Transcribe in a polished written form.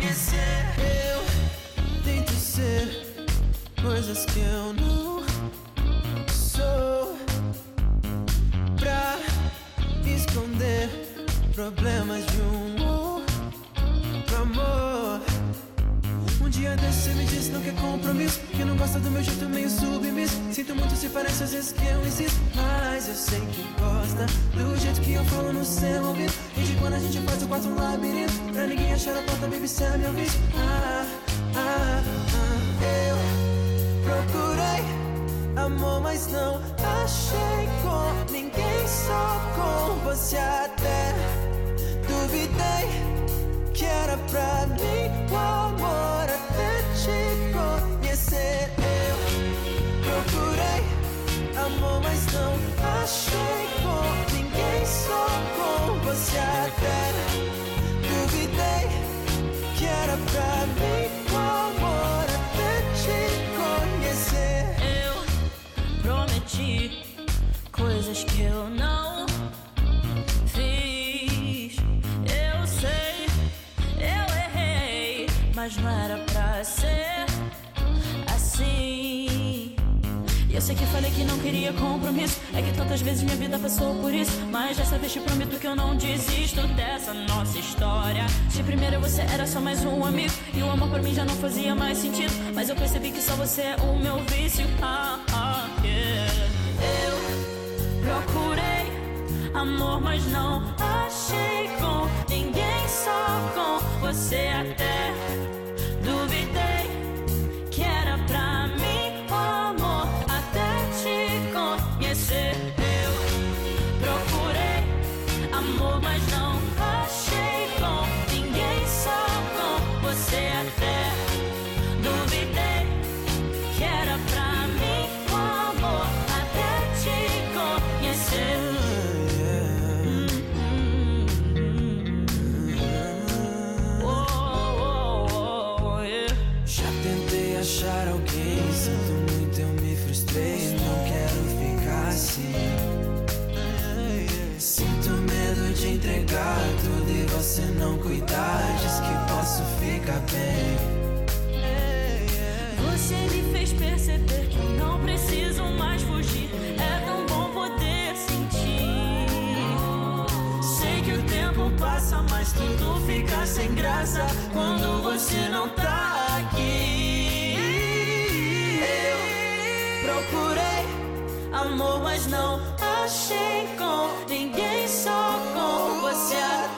conhecer. Eu tento ser coisas que eu não sou, pra esconder problemas de outro amor. Um dia desse você me disse não quer compromisso, que não gosta do meu jeito meio submisso. Sinto muito se parece às vezes que eu insisto, mas eu sei que gosta do jeito que eu falo no seu ouvido. E de quando a gente faz o quarto um labirinto, pra ninguém achar a porta, baby, cê é meu vício. Eu procurei amor, mas não achei com ninguém, só com você. Até duvidei que era pra mim o amor, até te conhecer. Eu procurei amor, mas não achei com ninguém, só com você. Até duvidei que era pra mim o amor, até te conhecer. Eu prometi coisas que eu não fiz. Eu sei, eu errei, mas não era pra ser assim. E eu sei que falei que não queria compromisso, é que tantas vezes minha vida passou por isso. Mas dessa vez te prometo que eu não desisto dessa nossa história. De primeira você era só mais um amigo, e o amor por mim já não fazia mais sentido, mas eu percebi que só você é o meu vício. Yeah. Eu procurei amor, mas não achei com ninguém, só com você. Até duvidei que era pra mim o amor, até te conhecer. Eu procurei amor, mas não achei com ninguém, só com você. Até duvidei que era pra mim o amor, até te conhecer. Já tentei achar alguém, sinto muito, eu me frustrei, não quero ficar assim. Sinto medo de entregar tudo e você não cuidar, diz que posso ficar bem. Você me fez perceber que eu não preciso mais fugir, é tão bom poder sentir. Sei que o tempo passa, mas tudo fica sem graça quando você não tá aqui. Eu procurei amor, mas não achei com ninguém, só com você.